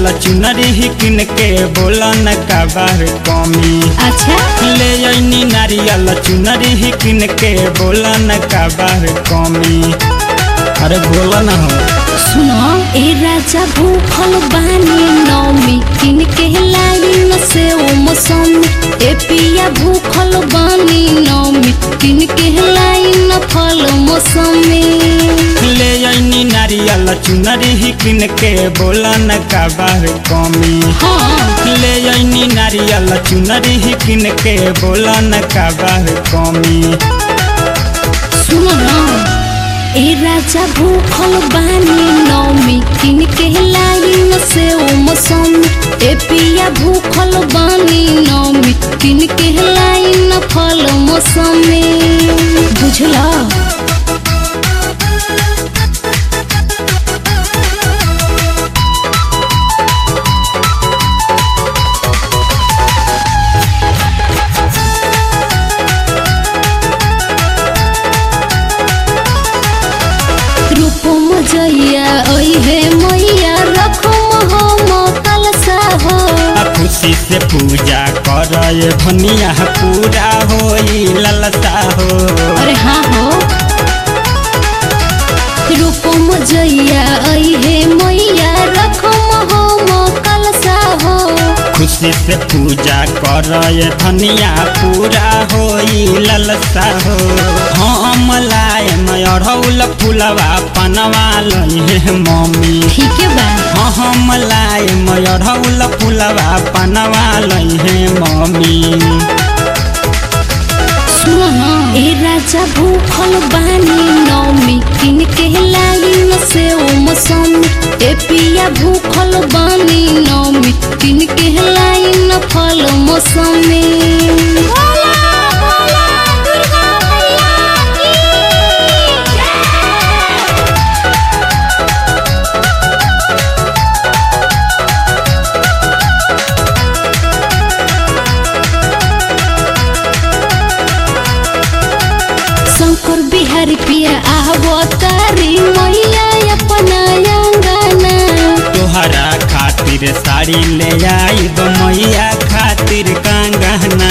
चुनरी किन के बोला न काबर कमी। अच्छा ले आईनी नारियल चुनरी किन के बोला न काबर कमी। अरे बोला न हो। सुनो ए राजा भूखल बानी नौमी किन के लाइन से ओ मौसमी। ए पिया भूखल बानी नौमी किन के लाइन फल मौसमी। ले आईनी नारियल चुनरी किन के बोला न काबर कमी। हाँ ले आईनी नारियल चुनरी किन के बोला न काबर कमी। सुनो ना ए राजा भूखल बानी नौमी किन के लाइन से ओ मौसमी। ए पिया भूखल बानी नौमी किन के लाइन फल मौसमी। बुझला जइया ओहे मैया रखो हम कलसा हो। खुशी से पूजा कर भनिया पूरा होई ललता हो। अरे हाँ हो रूपम जइया ओहे मैया रखो हम कलसा हो। खुशी से पूजा कर धनिया पूरा होई ललसा हो। हम लाए अड़हुल फुलवा पनवा लहे मम्मी। ठीक है बा हम लाए अड़हुल फुलवा पनवा लहे मम्मी। सुनो ना ए राजा भूखल बानी नौमी किन के लाइन से ओ मौसमी। ए पिया भूखल बानी नौमी किन के लाइन फल मौसमी। शंकर बिहारी पिया आवतारी मैया अपना अंगना। तोहरा खातिर साड़ी ले आई मैया खातिर कंगना।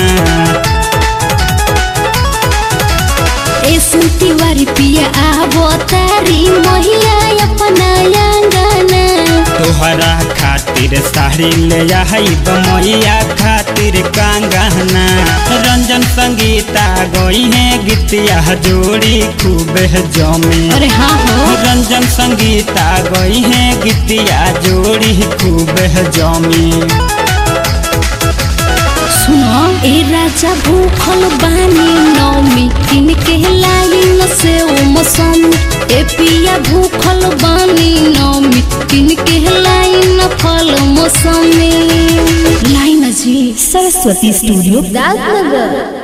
ए सुनतीवारी पिया आवतारी मैया अपना अंगना। तोहरा खातिर साड़ी ले आई मैया खातिर कंगना। रंजन संगीता गई है गीतिया जोड़ी खूब जमी। अरे हाँ हो रंजन संगीता गई है गीतिया जोड़ी खूब जमी। सुनो ए राजा भूखल बानी नौमी किन के लाइन से ओ मौसमी। ए पिया भूखल बानी नौमी किन के लाइन फल मौसमी। लाइन जी सरस्वती स्टूडियो दादनगर।